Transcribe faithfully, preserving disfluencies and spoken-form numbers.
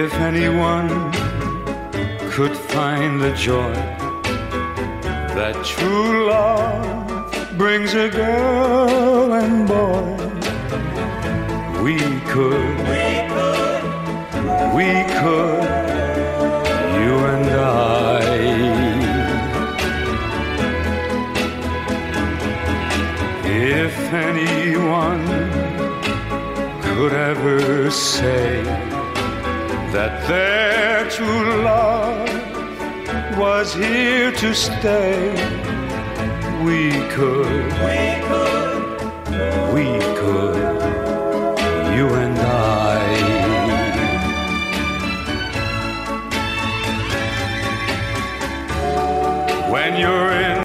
If anyone could find the joy that true love brings a girl and boy, we could, we could, we could, you and I. If anyone could ever say that their true love was here to stay, we could, we could, we could.